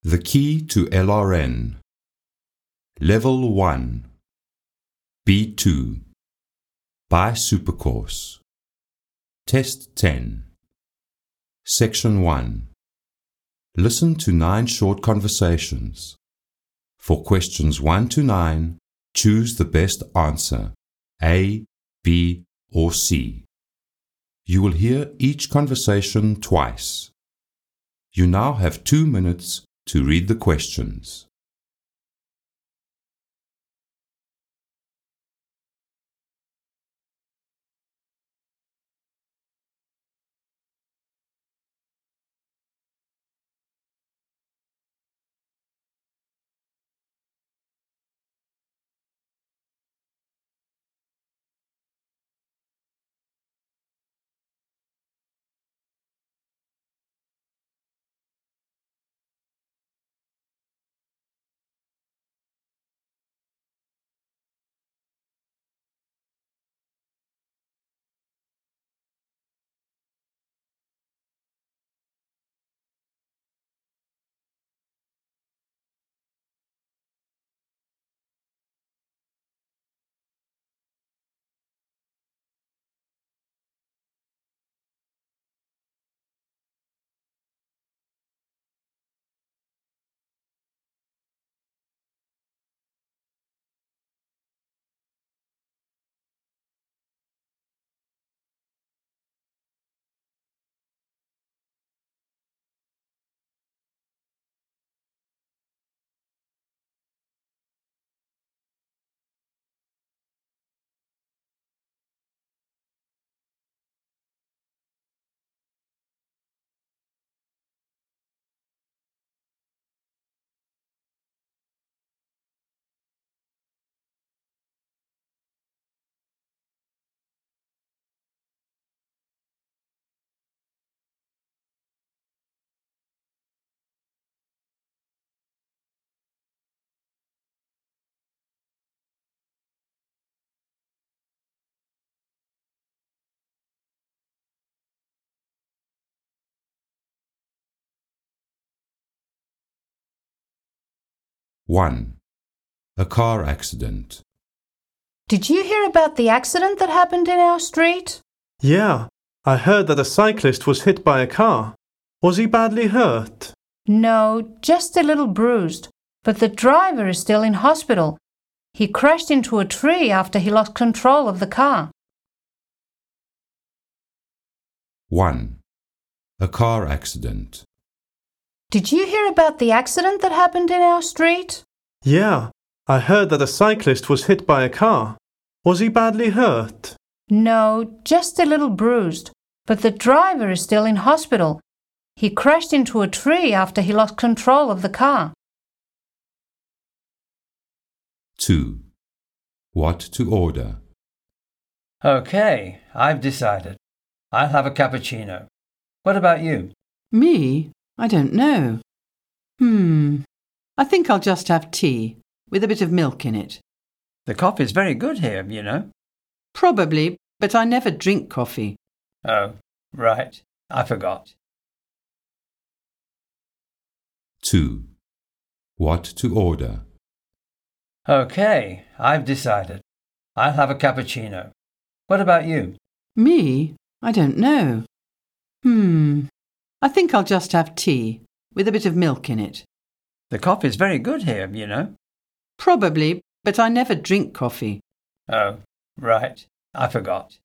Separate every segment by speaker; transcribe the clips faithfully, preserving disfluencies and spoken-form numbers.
Speaker 1: The Key to L R N. Level one. B two. By Supercourse. Test ten. Section one. Listen to nine short conversations. For questions one to nine, choose the best answer, A, B, or C. You will hear each conversation twice. You now have two minutes to read the questions. one. A car accident.
Speaker 2: Did you hear about the accident that happened in our street?
Speaker 3: Yeah, I heard that a cyclist was hit by a car. Was he badly hurt?
Speaker 2: No, just a little bruised, but the driver is still in hospital. He crashed into a tree after he lost control of the car.
Speaker 1: one. A car accident.
Speaker 2: Did you hear about the accident that happened in our street?
Speaker 3: Yeah, I heard that a cyclist was hit by a car. Was he badly hurt?
Speaker 2: No, just a little bruised, but the driver is still in hospital. He crashed into a tree after he lost control of the car.
Speaker 1: two. What to order.
Speaker 4: Okay, I've decided. I'll have a cappuccino. What about you?
Speaker 5: Me? I don't know. Hmm. I think I'll just have tea, with a bit of milk in it.
Speaker 4: The coffee's very good here, you know.
Speaker 5: Probably, but I never drink coffee.
Speaker 4: Oh, right. I forgot.
Speaker 1: two. What to order.
Speaker 4: Okay, I've decided. I'll have a cappuccino. What about you?
Speaker 5: Me? I don't know. Hmm. I think I'll just have tea, with a bit of milk in it.
Speaker 4: The coffee's very good here, you know.
Speaker 5: Probably, but I never drink coffee.
Speaker 4: Oh, right. I forgot.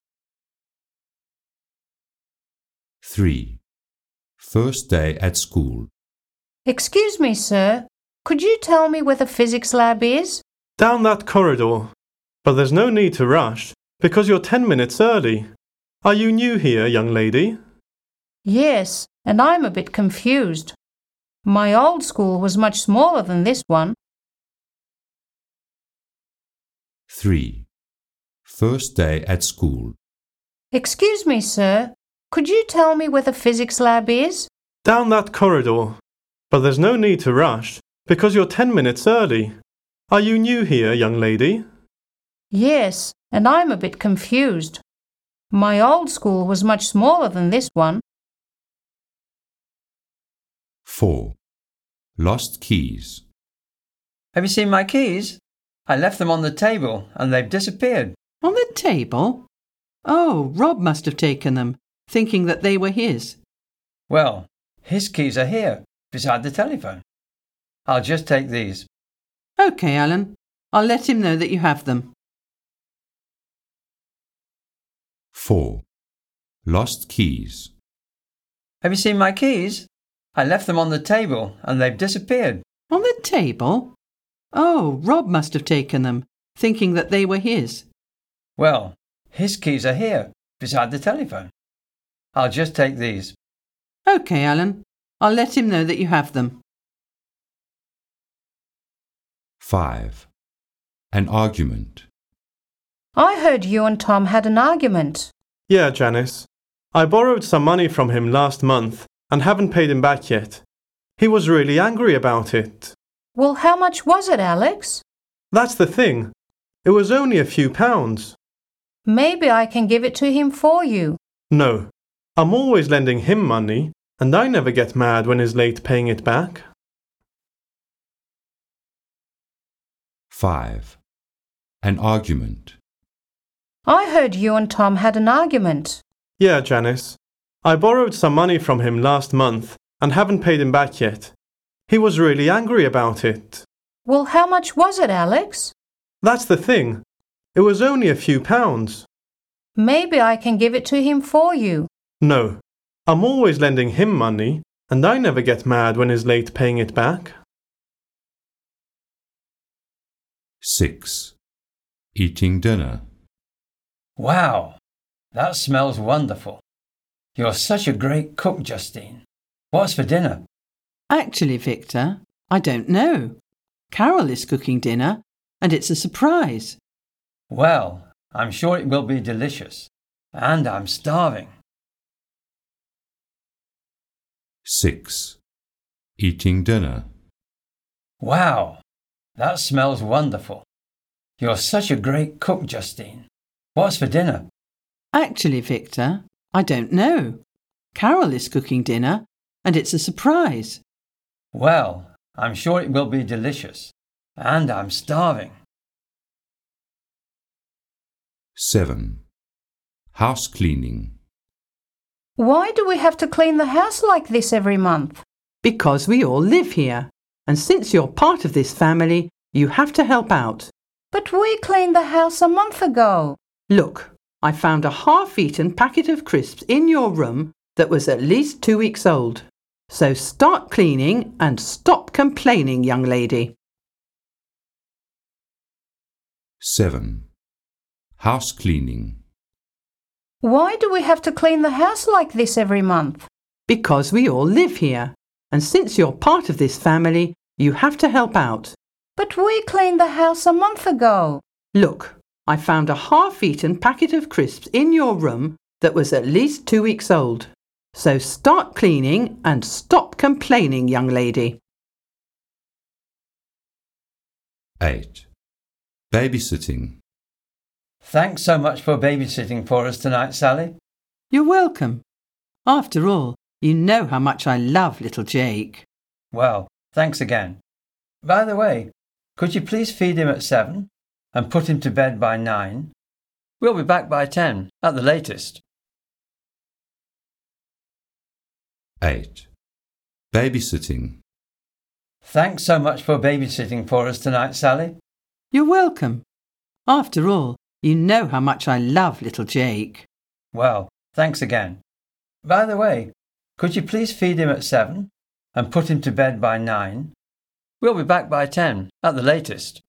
Speaker 1: three. First day at school.
Speaker 2: Excuse me, sir. Could you tell me where the physics lab is?
Speaker 3: Down that corridor. But there's no need to rush, because you're ten minutes early. Are you new here, young lady?
Speaker 2: Yes, and I'm a bit confused. My old school was much smaller than this one.
Speaker 1: three. First day at school.
Speaker 2: Excuse me, sir. Could you tell me where the physics lab is?
Speaker 3: Down that corridor. But there's no need to rush, because you're ten minutes early. Are you new here, young lady?
Speaker 2: Yes, and I'm a bit confused. My old school was much smaller than this one.
Speaker 1: four. Lost keys.
Speaker 4: Have you seen my keys? I left them on the table and they've disappeared.
Speaker 5: On the table? Oh, Rob must have taken them, thinking that they were his.
Speaker 4: Well, his keys are here, beside the telephone. I'll just take these.
Speaker 5: OK, Alan. I'll let him know that you have them.
Speaker 1: four. Lost keys.
Speaker 4: Have you seen my keys? I left them on the table and they've disappeared.
Speaker 5: On the table? Oh, Rob must have taken them, thinking that they were his.
Speaker 4: Well, his keys are here, beside the telephone. I'll just take these.
Speaker 5: OK, Alan. I'll let him know that you have them.
Speaker 1: five. An argument.
Speaker 2: I heard you and Tom had an argument.
Speaker 3: Yeah, Janice. I borrowed some money from him last month and haven't paid him back yet. He was really angry about it.
Speaker 2: Well, how much was it, Alex?
Speaker 3: That's the thing. It was only a few pounds.
Speaker 2: Maybe I can give it to him for you.
Speaker 3: No, I'm always lending him money, and I never get mad when he's late paying it back.
Speaker 1: five. An argument.
Speaker 2: I heard you and Tom had an argument.
Speaker 3: Yeah, Janice. I borrowed some money from him last month and haven't paid him back yet. He was really angry about it.
Speaker 2: Well, how much was it, Alex?
Speaker 3: That's the thing. It was only a few pounds.
Speaker 2: Maybe I can give it to him for you.
Speaker 3: No, I'm always lending him money, and I never get mad when he's late paying it back.
Speaker 1: six. Eating dinner.
Speaker 4: Wow, that smells wonderful. You're such a great cook, Justine. What's for dinner?
Speaker 5: Actually, Victor, I don't know. Carol is cooking dinner, and it's a surprise.
Speaker 4: Well, I'm sure it will be delicious. And I'm starving.
Speaker 1: six. Eating dinner.
Speaker 4: Wow, that smells wonderful. You're such a great cook, Justine. What's for dinner?
Speaker 5: Actually, Victor, I don't know. Carol is cooking dinner, and it's a surprise.
Speaker 4: Well, I'm sure it will be delicious. And I'm starving.
Speaker 1: seven. House cleaning.
Speaker 2: Why do we have to clean the house like this every month?
Speaker 5: Because we all live here, and since you're part of this family, you have to help out.
Speaker 2: But we cleaned the house a month ago.
Speaker 5: Look, I found a half-eaten packet of crisps in your room that was at least two weeks old. So start cleaning and stop complaining, young lady.
Speaker 1: seven. House cleaning.
Speaker 2: Why do we have to clean the house like this every month?
Speaker 5: Because we all live here, and since you're part of this family, you have to help out.
Speaker 2: But we cleaned the house a month ago.
Speaker 5: Look, I found a half-eaten packet of crisps in your room that was at least two weeks old. So start cleaning and stop complaining, young lady.
Speaker 1: eight. Babysitting.
Speaker 4: Thanks so much for babysitting for us tonight, Sally.
Speaker 5: You're welcome. After all, you know how much I love little Jake.
Speaker 4: Well, thanks again. By the way, could you please feed him at seven and put him to bed by nine? We'll be back by ten, at the latest.
Speaker 1: eight. Babysitting.
Speaker 4: Thanks so much for babysitting for us tonight, Sally.
Speaker 5: You're welcome. After all, you know how much I love little Jake.
Speaker 4: Well, thanks again. By the way, could you please feed him at seven and put him to bed by nine? We'll be back by ten, at the latest.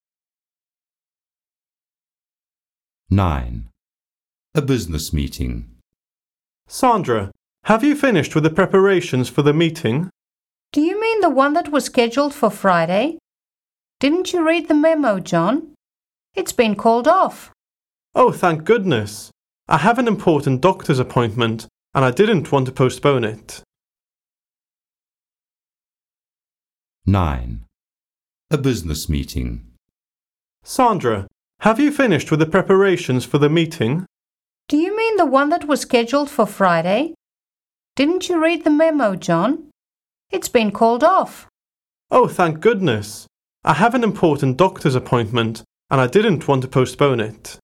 Speaker 1: nine. A business meeting.
Speaker 3: Sandra, have you finished with the preparations for the meeting?
Speaker 2: Do you mean the one that was scheduled for Friday? Didn't you read the memo, John? It's been called off.
Speaker 3: Oh, thank goodness. I have an important doctor's appointment and I didn't want to postpone it.
Speaker 1: nine. A business meeting.
Speaker 3: Sandra, have you finished with the preparations for the meeting?
Speaker 2: Do you mean the one that was scheduled for Friday? Didn't you read the memo, John? It's been called off.
Speaker 3: Oh, thank goodness. I have an important doctor's appointment, and I didn't want to postpone it.